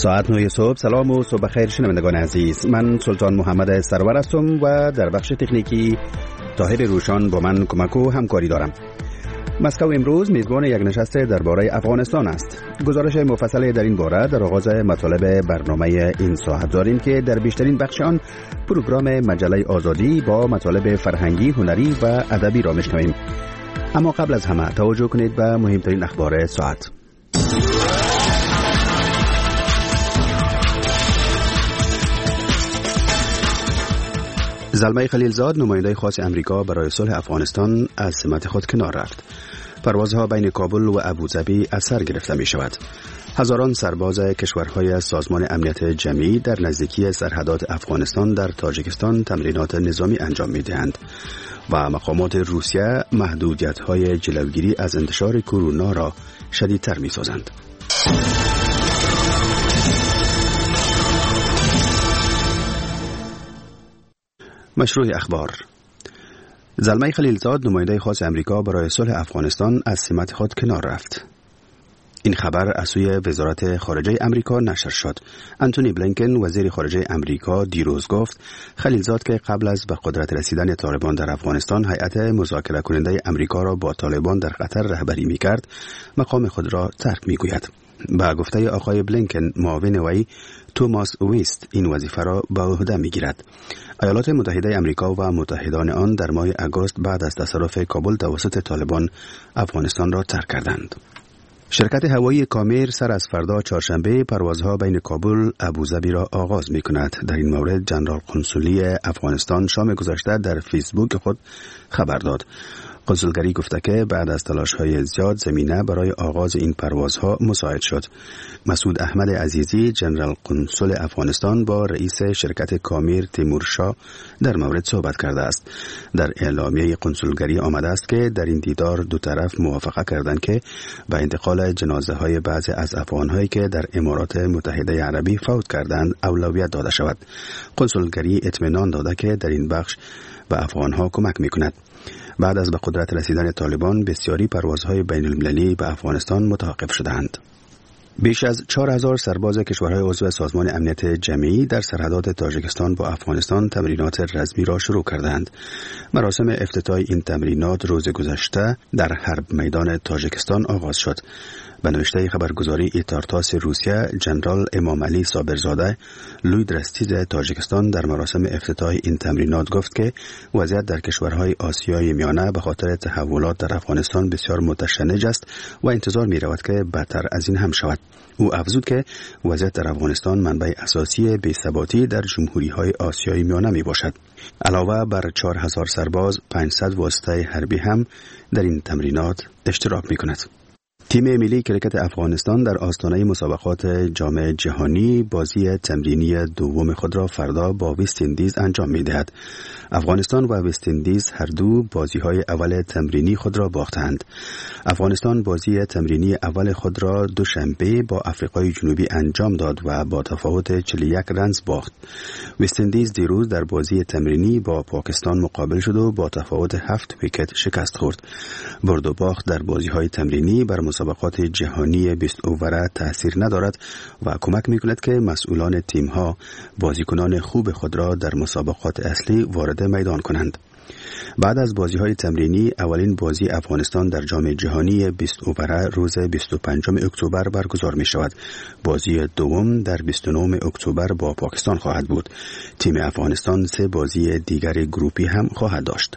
ساعت 9 صبح. سلام و صبح خیر شنوندگان عزیز. من سلطان محمد سرور هستم و در بخش تکنیکی طاهر روشان با من کمک و همکاری دارم. مسکو امروز میزبان یک نشست درباره افغانستان است. گزارش مفصل در این باره در آغاز مطالب برنامه این ساعت داریم که در بیشترین بخش آن پروگرام مجله آزادی با مطالب فرهنگی، هنری و ادبی را میشنویم. اما قبل از همه توجه کنید به مهمترین اخبار ساعت. زلمه خلیلزاد، نماینده خاص امریکا برای صلح افغانستان، از سمت خود کنار رفت. پروازها بین کابل و ابوظبی از سر گرفته می شود. هزاران سرباز کشورهای سازمان امنیت جمعی در نزدیکی سرحدات افغانستان در تاجیکستان تمرینات نظامی انجام می دهند و مقامات روسیه محدودیت‌های جلوگیری از انتشار کرونا را شدیدتر می سازند. مشروع اخبار. زلمه خلیلزاد، نماینده خاص امریکا برای صلح افغانستان، از سمت خود کنار رفت. این خبر از سوی وزارت خارجه امریکا نشر شد. انتونی بلینکن، وزیر خارجه امریکا، دیروز گفت خلیلزاد که قبل از به قدرت رسیدن طالبان در افغانستان هیئت مذاکره کننده امریکا را با طالبان در قطر رهبری می‌کرد، مقام خود را ترک می‌گوید. با گفته آقای بلینکن، معاون وی توماس ویست این وظیفه را به عهده می‌گیرد. ایالات متحده امریکا و متحدان آن در ماه آگوست بعد از تصرف کابل توسط طالبان افغانستان را ترک کردند. شرکت هوایی کامیر سر از فردا چهارشنبه پروازها بین کابل ابوظبی را آغاز می‌کند. در این مورد جنرال قنسولی افغانستان شام گذشته در فیسبوک خود خبر داد. قنسولگری گفته که بعد از تلاش‌های زیاد زمینه برای آغاز این پروازها مساعد شد. مسعود احمد عزیزی، جنرال قنسول افغانستان، با رئیس شرکت کامیر تیمورشاه در مورد صحبت کرده است. در اعلامیه قنسولگری آمده است که در این دیدار دو طرف موافقه کردند که به انتقال جنازه‌های بعضی از افغان‌هایی که در امارات متحده عربی فوت کردند اولویت داده شود. قنسولگری اطمینان داده که در این بخش به افغان‌ها کمک می‌کند. بعد از به قدرت رسیدن طالبان بسیاری پروازهای بین المللی به افغانستان متوقف شدند. بیش از 4000 سرباز کشورهای عضو سازمان امنیت جمعی در سرحدات تاجیکستان با افغانستان تمرینات رزمی را شروع کردند. مراسم افتتاح این تمرینات روز گذشته در حرب میدان تاجیکستان آغاز شد. به نوشته خبرگزاری ایتارتاس روسیه، جنرال امام علی صابرزاده، لوی درستیز تاجیکستان، در مراسم افتتاح این تمرینات گفت که وضعیت در کشورهای آسیای میانه به خاطر تحولات در افغانستان بسیار متشنج است و انتظار می رود که بدتر از این هم شود. او افزود که وضعیت در افغانستان منبع اساسی بی‌ثباتی در جمهوری‌های آسیای میانه می باشد. علاوه بر 4000 سرباز، 500 واسطه حربی هم در این تمرینات اشتراک می کند. تیم ملی کرکت افغانستان در آستانه مسابقات جام جهانی بازی تمرینی دوم خود را فردا با وست اندیز انجام می‌دهد. افغانستان و وست اندیز هر دو بازی‌های اول تمرینی خود را باختند. افغانستان بازی تمرینی اول خود را دوشنبه با آفریقای جنوبی انجام داد و با تفاوت 41 رنز باخت. وست اندیز دیروز در بازی تمرینی با پاکستان مقابل شد و با تفاوت 7 ویکت شکست خورد. برد و باخت در بازی‌های تمرینی بر مسابقات جهانی 20 اووره تأثیر ندارد و کمک می‌کند که مسئولان تیم‌ها بازیکنان خوب خود را در مسابقات اصلی وارد میدان کنند. بعد از بازی‌های تمرینی، اولین بازی افغانستان در جام جهانی 20 اووره روز 25 اکتبر برگزار می‌شود. بازی دوم در 29 اکتبر با پاکستان خواهد بود. تیم افغانستان 3 بازی دیگر گروپی هم خواهد داشت.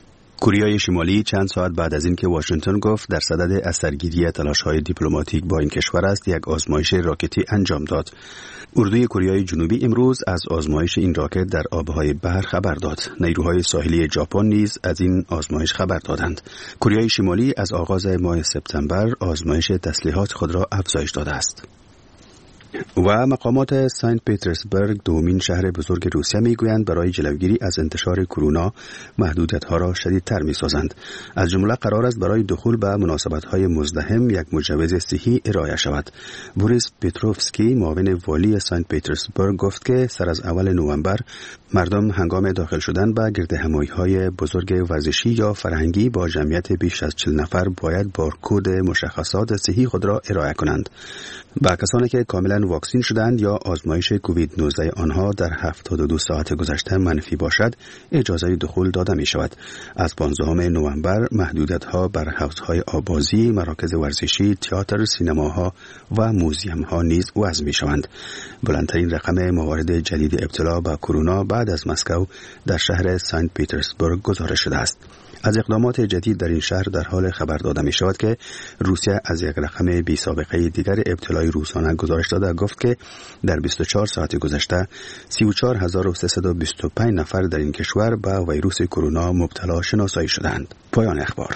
کره شمالی چند ساعت بعد از اینکه واشنگتن گفت در صدد اثرگیری تلاش‌های دیپلماتیک با این کشور است، یک آزمایش راکتی انجام داد. اردوی کره جنوبی امروز از آزمایش این راکت در آبهای بحر خبر داد. نیروهای ساحلی ژاپن نیز از این آزمایش خبر دادند. کره شمالی از آغاز ماه سپتامبر آزمایش تسلیحات خود را افزایش داده است. و مقامات سنت پترزبورگ، دومین شهر بزرگ روسیه، میگویند برای جلوگیری از انتشار کرونا محدودیت‌ها را شدیدتر می‌سازند. از جمله قرار است برای دخول به مناسبت‌های مزدحم یک مجوز صحی ارائه شود. بوریس پتروفسکی، معاون والی سنت پترزبورگ، گفت که سر از اول نوامبر مردم هنگام داخل شدن به گردهمایی‌های بزرگ ورزشی یا فرهنگی با جمعیت بیش از 40 نفر باید بارکد مشخصات صحی خود را ارائه کنند. با کسانی که کاملا معمولاً واکسین شدند یا آزمایش کووید 19 آنها در 72 ساعت گذشته منفی باشد، اجازه دخول داده می شود. از 15 نوامبر محدودیت‌ها بر حوض‌های آبازی، مراکز ورزشی، تئاتر، سینماها و موزیم‌ها نیز وضع می شوند. بلندترین رقم موارد جدید ابتلا به کرونا بعد از مسکو در شهر سنت پیترزبورگ گزارش شده است. از اقدامات جدید در این شهر در حال خبر داده می شود که روسیه از یک رقم بی سابقه دیگر ابتلای روزانه گزارش داده گفت که در 24 ساعت گذشته 34325 نفر در این کشور به ویروس کرونا مبتلا شناسایی شدند. پایان اخبار.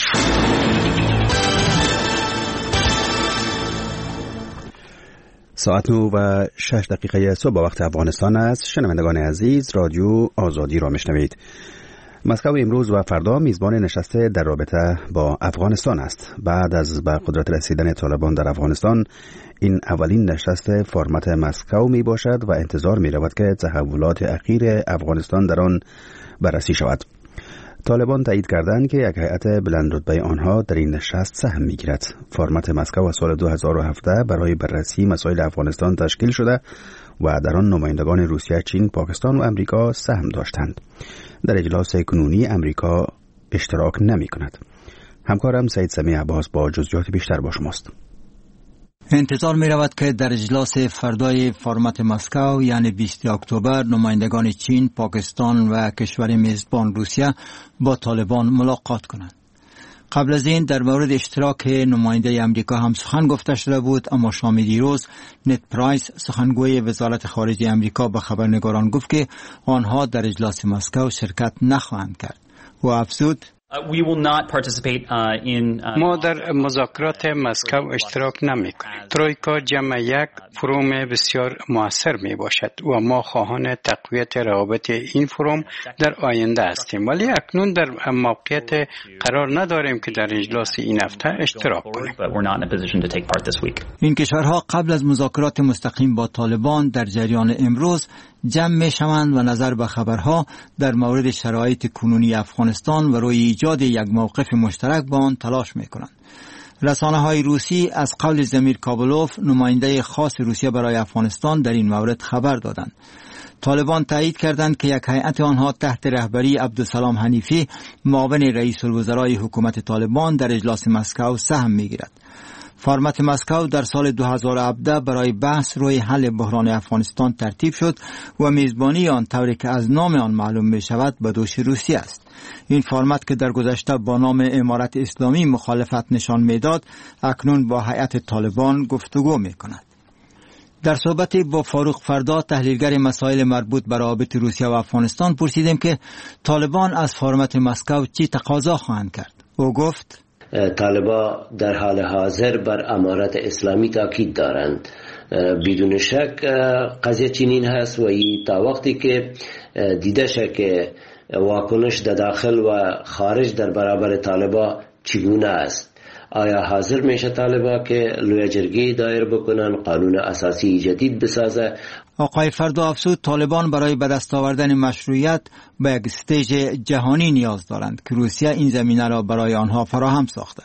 ساعت 9:06 صبح با وقت افغانستان است. شنوندگان عزیز، رادیو آزادی را میشنوید. مسکو امروز و فردا میزبان نشست در رابطه با افغانستان است. بعد از به قدرت رسیدن طالبان در افغانستان، این اولین نشست فرمت مسکو می باشد و انتظار می رود که تحولات اخیر افغانستان در آن بررسی شود. طالبان تایید کردند که یک هیئت بلند رتبه آنها در این نشست سهم می‌گیرد. فرمت مسکو از سال 2017 برای بررسی مسائل افغانستان تشکیل شده و در آن نمایندگان روسیه، چین، پاکستان و امریکا سهم داشتند. در اجلاس کنونی امریکا اشتراک نمی‌کند. همکارم سید سمیع عباس با جزئیات بیشتر با شماست. انتظار می رود که در اجلاس فردای فرمت مسکو یعنی 20 اکتبر نمایندگان چین، پاکستان و کشور میزبان روسیه با طالبان ملاقات کنند. قبل از این در مورد اشتراک نماینده امریکا هم سخن گفته شده بود، اما شام دیروز نت پرایس سخنگوی وزارت خارجه امریکا به خبرنگاران گفت که آنها در اجلاس مسکو شرکت نخواهند کرد و افزود ما در مذاکرات مسکو اشتراک نمی کنیم. ترویکا جمع یک فروم بسیار موثر می باشد و ما خواهان تقویت روابط این فروم در آینده هستیم، ولی اکنون در موقعیت قرار نداریم که در اجلاس این هفته اشتراک کنیم. این کشورها قبل از مذاکرات مستقیم با طالبان در جریان امروز جمع می شوند و نظر به خبرها در مورد شرایط کنونی افغانستان و روی ایجاد یک موقف مشترک با آن تلاش می کنند. رسانه‌های روسی از قول زمیر کابلوف، نماینده خاص روسیه برای افغانستان، در این مورد خبر دادند. طالبان تایید کردند که یک هیئت آنها تحت رهبری عبدالسلام حنیفی، معاون رئیس الوزرای حکومت طالبان، در اجلاس مسکو سهم می‌گیرد. فرمت مسکو در سال 2017 برای بحث روی حل بحران افغانستان ترتیب شد و میزبانی آن طوری که از نام آن معلوم می شود به دوش روسیه است. این فرمت که در گذشته با نام امارت اسلامی مخالفت نشان میداد، اکنون با هیئت طالبان گفتگو می کند. در صحبتی با فاروق فردا، تحلیلگر مسائل مربوط به روابط روسیه و افغانستان، پرسیدیم که طالبان از فرمت مسکو چی تقاضا خواهند کرد. او گفت: طالبان در حال حاضر بر امارت اسلامی تاکید دارند. بدون شک قضیه چنین هست و تا وقتی که دیده شد که واکنش در داخل و خارج در برابر طالبان چگونه است، آیا حاضر میشه طالبان که لوی جرگه دایر بکنن، قانون اساسی جدید بسازه؟ آقای فردا افزود طالبان برای به دست آوردن مشروعیت به یک استیج جهانی نیاز دارند که روسیه این زمینه را برای آنها فراهم ساخته.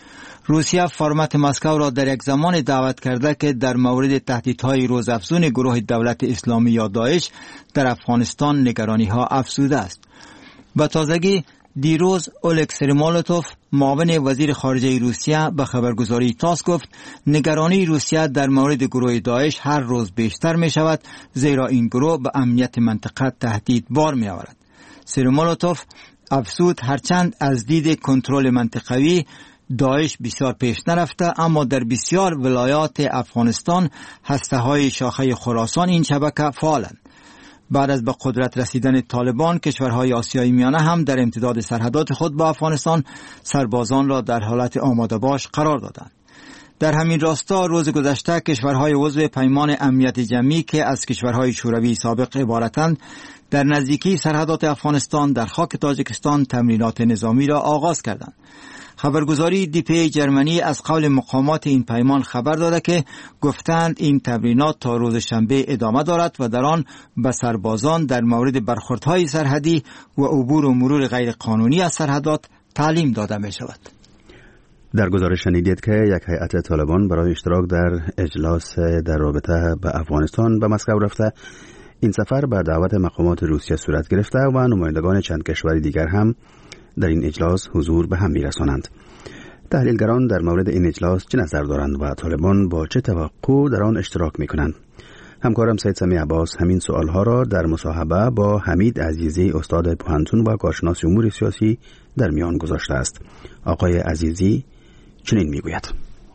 روسیه فرمت مسکو را در یک زمان دعوت کرده که در مورد تهدیدهای روزافزون گروه دولت اسلامی یا داعش در افغانستان نگرانی‌ها افزوده است. به تازگی دیروز اولگ سریمولوتوف، معاون وزیر خارجه روسیه، به خبرگزاری تاس گفت نگرانی روسیه در مورد گروه داعش هر روز بیشتر می شود، زیرا این گروه به امنیت منطقه تهدید بار می آورد. سریمولوتوف افزود هرچند از دید کنترل منطقوی داعش بسیار پیش نرفته، اما در بسیار ولایات افغانستان هسته‌های شاخه خراسان این شبکه فعالند. بعد از به قدرت رسیدن طالبان، کشورهای آسیای میانه هم در امتداد سرحدات خود با افغانستان سربازان را در حالت آماده باش قرار دادند. در همین راستا روز گذشته کشورهای عضو پیمان امنیت جمعی که از کشورهای شوروی سابق عبارتند، در نزدیکی سرحدات افغانستان در خاک تاجیکستان تمرینات نظامی را آغاز کردند. خبرگزاری دیپی جرمنی از قول مقامات این پیمان خبر داده که گفتند این تمرینات تا روز شنبه ادامه دارد و در آن به سربازان در مورد برخوردهای سرحدی و عبور و مرور غیر قانونی از سرحدات تعلیم داده می شود. در گزارش شنیدید که یک هیئت طالبان برای اشتراک در اجلاس در رابطه به افغانستان به مسکو رفته. این سفر به دعوت مقامات روسیه صورت گرفته و نمایندگان چند کشور دیگر هم در این اجلاس حضور به هم می‌رسانند. تحلیلگران در مورد این اجلاس چه نظر دارند و طالبان با چه توقع در آن اشتراک می‌کنند؟ همکارم سید سمیع عباس همین سوالها را در مصاحبه با حمید عزیزی استاد پوهنتون و کارشناس امور سیاسی در میان گذاشته است. آقای عزیزی چنین میگوید: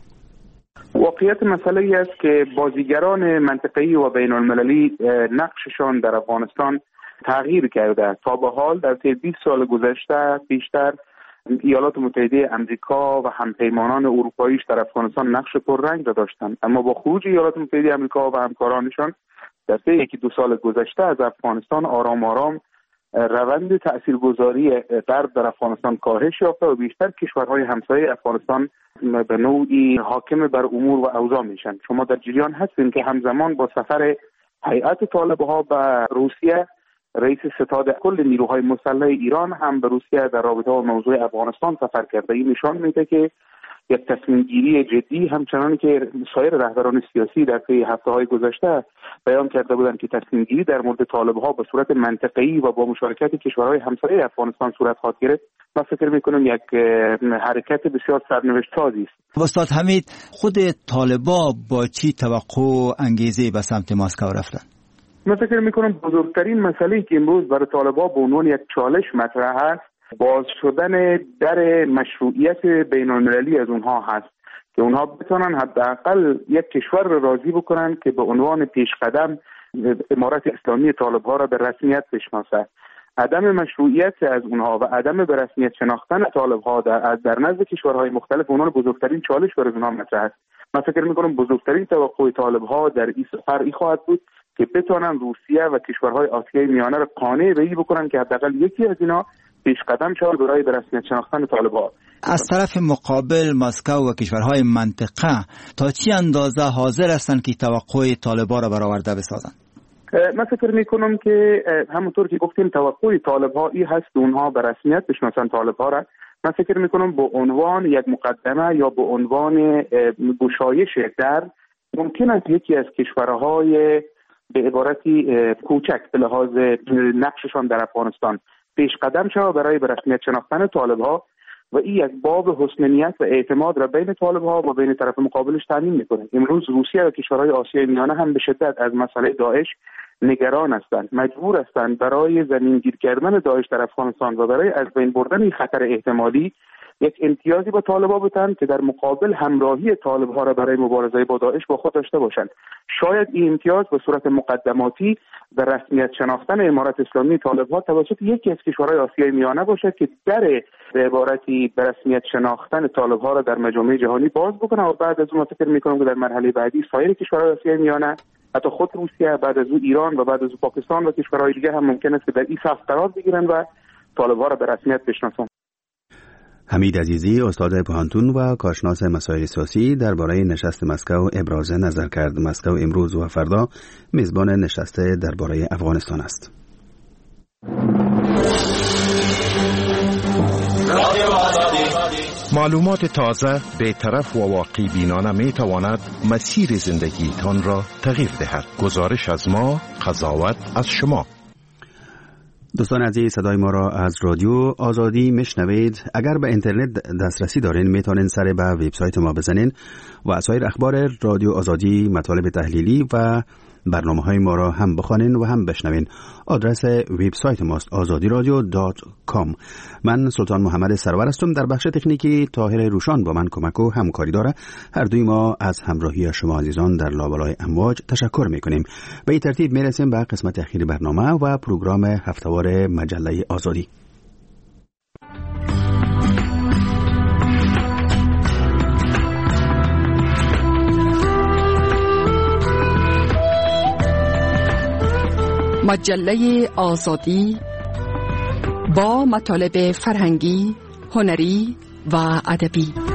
واقعیت مسئله ای است که بازیگران منطقه‌ای و بین المللی نقششان در افغانستان تغییر کرده. تا به حال در طی 20 سال گذشته بیشتر ایالات متحده آمریکا و همپیمانان اروپاییش در افغانستان نقش پررنگ داشتند، اما با خروج ایالات متحده آمریکا و همکارانشان در طی 1-2 سال گذشته از افغانستان آرام آرام روند تاثیرگذاری غرب در افغانستان کاهش یافته و بیشتر کشورهای همسایه افغانستان به نوعی حاکم بر امور و اوضاع میشن. شما در جریان هستین که همزمان با سفر هیئت طالبها به روسیه، رئیس ستاد کل نیروهای مسلح ایران هم به روسیه در رابطه با موضوع افغانستان سفر کرده. این نشان میده که یک تصمیم گیری جدی، همچنان که سایر رهبران سیاسی در طی هفته‌های گذشته بیان کرده بودند که تصمیم گیری در مورد طالبها به صورت منطقه‌ای و با مشارکت کشورهای همسایه افغانستان صورت خواهد گرفت. من فکر می‌کنم یک حرکت بسیار سرنوشت سازی است. استاد حمید، خود طالبا با چی توقع و انگیزه به سمت مسکو رفتن؟ من فکر می‌کنم بزرگترین مسئله‌ای که امروز برای طالبا به عنوان یک چالش مطرح است، باز شدن در مشروعیت بین‌المللی از اونها هست که اونها بتونن حداقل یک کشور را راضی بکنن که به عنوان پیشقدم امارت اسلامی طالب‌ها را به رسمیت بشناسه. عدم مشروعیت از اونها و عدم به رسمیت شناختن طالب‌ها در نزد کشورهای مختلف اونها بزرگترین چالش برای اونها مطرح است. من فکر می‌کنم بزرگترین توقع طالب‌ها در این سفر خواهد بود که بتونن روسیه و کشورهای آسیای میانه را قانع به این بکنن که حداقل یکی از اینا پیش قدم شود برای به رسمیت شناختن طالب‌ها. از طرف مقابل مسکو و کشورهای منطقه تا چی اندازه حاضر هستند که توقع طالب‌ها را برآورده بسازند؟ من فکر می‌کنم که همونطور که گفتیم توقع طالب‌ها این هست اونها به رسمیت بشناسن طالب‌ها را. من فکر می‌کنم به عنوان یک مقدمه یا به عنوان گشایش در ممکن است یکی از کشورهای به عبارتی کوچک به لحاظ نقششان در افغانستان پیش قدم شود برای به رسمیت شناختن طالب‌ها و این یک باب حسن نیت و اعتماد را بین طالب‌ها و بین طرف مقابلش تامین می‌کنه. امروز روسیه و کشورهای آسیای میانه هم به شدت از مسئله داعش نگران هستند، مجبور هستند برای زمینگیر کردن داعش در افغانستان و برای از بین بردن این خطر احتمالی یک امتیازی با طالب‌ها بدن که در مقابل همراهی طالب‌ها را برای مبارزه با داعش با خود داشته باشند. شاید این امتیاز به صورت مقدماتی به رسمیت شناختن امارت اسلامی طالب‌ها توسط یکی از کشورهای آسیای میانه باشد که در به عبارتی به رسمیت شناختن طالب‌ها را در مجامع جهانی باز بکنه و بعد از اون فکر می‌کنم که در مرحله بعدی سایر کشورهای آسیای میانه، حتی خود روسیه، بعد از اون ایران و بعد از اون پاکستان و کشورهای دیگه هم ممکن است که در این صف قرار بگیرن و طالب‌ها را به رسمیت بشناسند. حمید عزیزی استاد پوهنتون و کارشناس مسائل سیاسی درباره نشست مسکو ابراز نظر کرد. مسکو امروز و فردا میزبان نشست درباره افغانستان است. معلومات تازه، بی‌طرف و واقعی بینانه می تواند مسیر زندگیتان را تغییر دهد. گزارش از ما، قضاوت از شما. دوستان عزیز، صدای ما را از رادیو آزادی میشنوید. اگر به اینترنت دسترسی دارین میتونین سر به وبسایت ما بزنین و سایر اخبار رادیو آزادی، مطالب تحلیلی و برنامه‌های ما را هم بخوانین و هم بشنوین. آدرس وبسایت ماست azadiradyo.com. من سلطان محمد سرور هستم. در بخش تکنیکی طاهر روشان با من کمک و همکاری داره. هر دوی ما از همراهی شما عزیزان در لابلای امواج تشکر میکنیم. به این ترتیب میرسیم به قسمت اخیر برنامه و پروگرام هفته‌وار مجله آزادی. مجله آزادی با مطالب فرهنگی، هنری و ادبی.